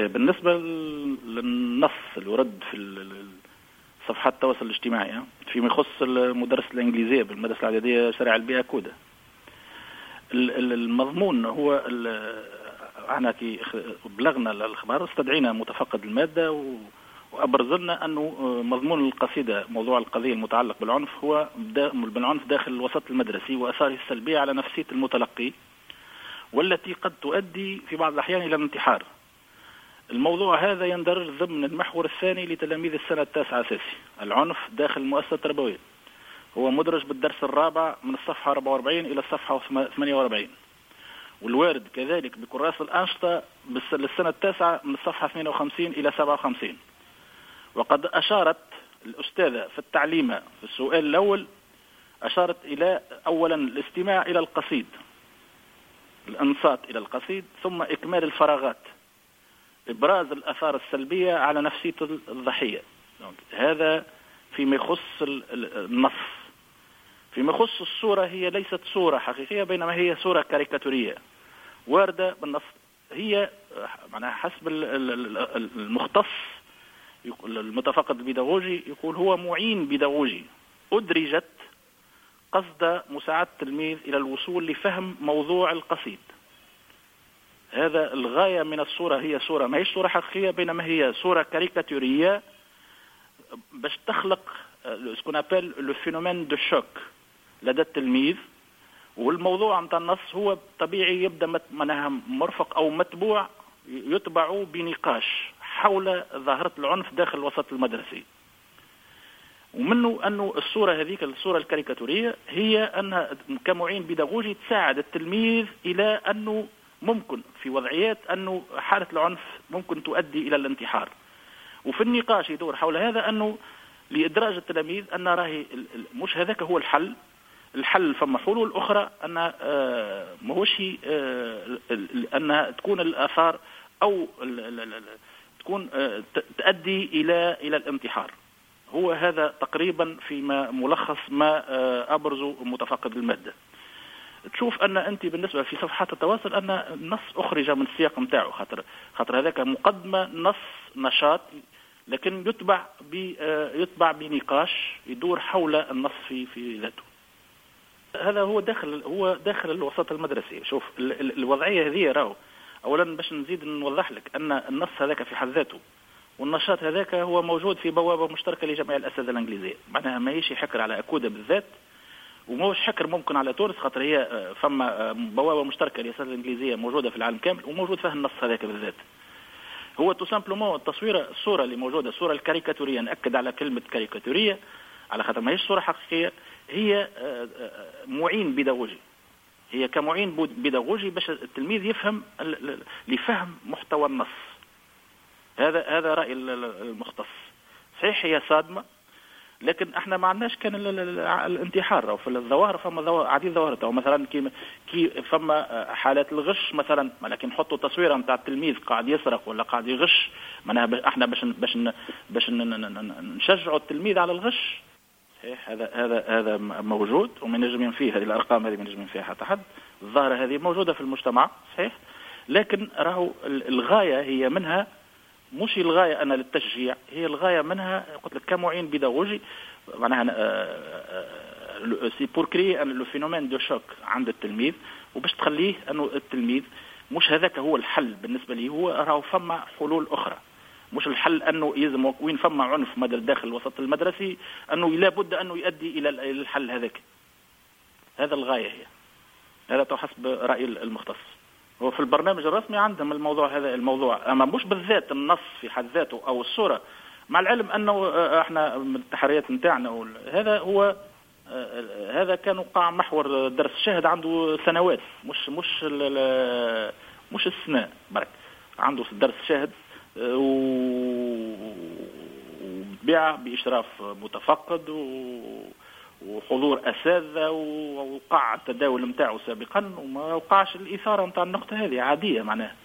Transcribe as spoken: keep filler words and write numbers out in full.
بالنسبة للنص اللي ورد في صفحات التواصل الاجتماعي فيما يخص المدرس الإنجليزية بالمدرسة الإعدادية شارع البيئة كودة، المضمون هو احنا كي بلغنا الأخبار استدعينا متفقد المادة وأبرز لنا أنه مضمون القصيدة موضوع القضية المتعلق بالعنف هو بالعنف داخل الوسط المدرسي وأثاره السلبية على نفسية المتلقي والتي قد تؤدي في بعض الأحيان إلى الانتحار. الموضوع هذا يندرج ضمن المحور الثاني لتلاميذ السنة التاسعة أساسي، العنف داخل المؤسسة التربوية. هو مدرج بالدرس الرابع من الصفحة أربعة وأربعين إلى الصفحة ثمانية وأربعين، والوارد كذلك بكراس الأنشطة للسنة التاسعة من الصفحة اثنين وخمسين إلى سبعة وخمسين. وقد أشارت الأستاذة في التعليمة في السؤال الأول أشارت إلى أولا الاستماع إلى القصيد، الانصات إلى القصيد، ثم إكمال الفراغات، إبراز الآثار السلبية على نفسية الضحية. هذا فيما يخص النص. فيما يخص الصورة، هي ليست صورة حقيقية بينما هي صورة كاريكاتورية واردة بالنص. هي معناها حسب المختص المتفقد البيداغوجي يقول هو معين بيداغوجي أدرجت قصد مساعدة التلميذ إلى الوصول لفهم موضوع القصيد. هذا الغاية من الصورة، هي صورة ما هي صورة حقيقية بينما هي صورة كاريكاتورية باش تخلق سكون ابل لو فينومين دو شوك لدى التلميذ. والموضوع نتاع النص هو طبيعي يبدا معناها مرفق او متبوع يتبع بنقاش حول ظاهرة العنف داخل الوسط المدرسي، ومنه أنه الصورة هذيك الصورة الكاريكاتورية هي أنها كمعين بيداغوجي تساعد التلميذ إلى أنه ممكن في وضعيات أنه حالة العنف ممكن تؤدي إلى الانتحار. وفي النقاش يدور حول هذا أنه لإدراج التلاميذ أن راهي مش هذاك هو الحل. الحل فما حلول أخرى أن ماهوش أن تكون الآثار أو تكون تؤدي إلى إلى الانتحار. هو هذا تقريبا فيما ملخص ما أبرزه متفقد المادة. تشوف أن أنت بالنسبة في صفحات التواصل أن النص أخرج من السياق متاعه، خاطر خاطر هذاك مقدمة نص نشاط لكن يتبع يتبع بنقاش يدور حول النص في في ذاته. هذا هو داخل هو داخل الوسط المدرسي. شوف الوضعية هذه راهو أولا باش نزيد نوضح لك أن النص هذاك في حد ذاته والنشاط هذاك هو موجود في بوابة مشتركة لجميع الأساتذة الإنجليزية، معناها ما يشي حكر على أكودة بالذات وموش حكر ممكن على تونس، خاطر هي فما بوابة مشتركة للأساتذة الإنجليزية موجودة في العالم كامل وموجود فيها النص هذاك بالذات. هو تو سامبلومون التصوير الصورة اللي موجودة الصورة الكاريكاتورية، نأكد على كلمة كاريكاتورية على خاطر ما هيش صورة حقيقية، هي معين بيداغوجي، هي كمعين بيداغوجي باش التلميذ يفهم لفهم محتوى النص. هذا هذا رأي المختص. صحيح هي صادمة لكن احنا ما عندناش كان الانتحار او في الظواهر فما عديد ظواهر، او مثلا كي كي فما حالات الغش مثلا، لكن نحطوا تصويره نتاع التلميذ قاعد يسرق ولا قاعد يغش، معناها احنا باش باش باش نشجعوا التلميذ على الغش. صحيح هذا هذا هذا موجود ومن نجمين فيه، هذه الارقام هذه من نجمين فيها حتى حد، الظاهره هذه موجوده في المجتمع صحيح، لكن راهو الغايه هي منها مش الغاية أنا للتشجيع، هي الغاية منها قلت لك كمعين بيداغوجي معناها سي بور كري أن لو فينومين دو شوك عند التلميذ، وباش تخليه أنه التلميذ مش هذاك هو الحل بالنسبة لي، هو راهو فما حلول أخرى. مش الحل أنه يلزم وين فما عنف مدى داخل الوسط المدرسي أنه لابد أنه يؤدي إلى الحل هذاك. هذا الغاية هي، هذا تحسب رأي المختص. هو في البرنامج الرسمي عندهم الموضوع هذا الموضوع، أما مش بالذات النص في حد ذاته أو الصورة، مع العلم أنه احنا من التحريات نتاعنا هذا هو هذا كان وقع محور درس شاهد عنده سنوات، مش مش مش السنة برك، عنده درس شاهد وبيع بإشراف متفقد وحضور أساتذة، ووقع التداول متاعه سابقا وما وقعش الإثارة متاع النقطة هذه عادية معناها.